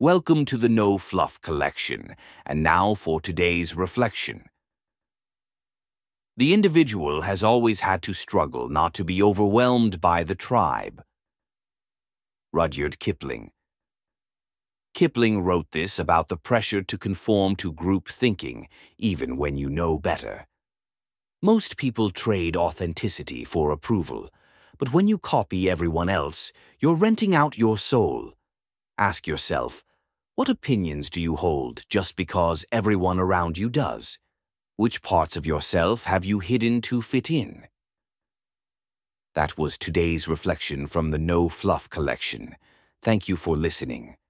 Welcome to the No Fluff Collection, and now for today's reflection. The individual has always had to struggle not to be overwhelmed by the tribe. Rudyard Kipling. Kipling wrote this about the pressure to conform to group thinking, even when you know better. Most people trade authenticity for approval, but when you copy everyone else, you're renting out your soul. Ask yourself, what opinions do you hold just because everyone around you does? Which parts of yourself have you hidden to fit in? That was today's reflection from the No Fluff Collection. Thank you for listening.